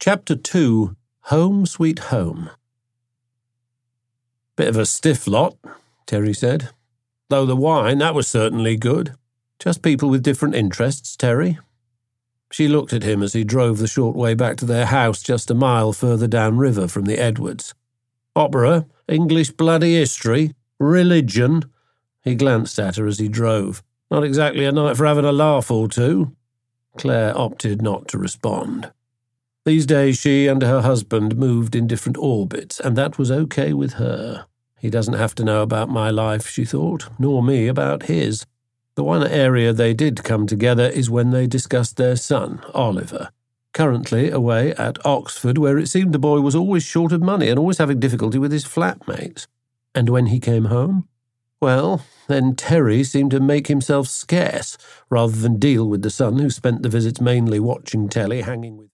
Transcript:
Chapter 2, Home Sweet Home. "Bit of a stiff lot," Terry said. "Though the wine, that was certainly good. Just people with different interests, Terry." She looked at him as he drove the short way back to their house just a mile further downriver from the Edwards. "Opera, English bloody history, religion." He glanced at her as he drove. "Not exactly a night for having a laugh or two." Claire opted not to respond. These days she and her husband moved in different orbits, and that was okay with her. He doesn't have to know about my life, she thought, nor me about his. The one area they did come together is when they discussed their son, Oliver, currently away at Oxford, where it seemed the boy was always short of money and always having difficulty with his flatmates. And when he came home? Well, then Terry seemed to make himself scarce, rather than deal with the son who spent the visits mainly watching telly, hanging with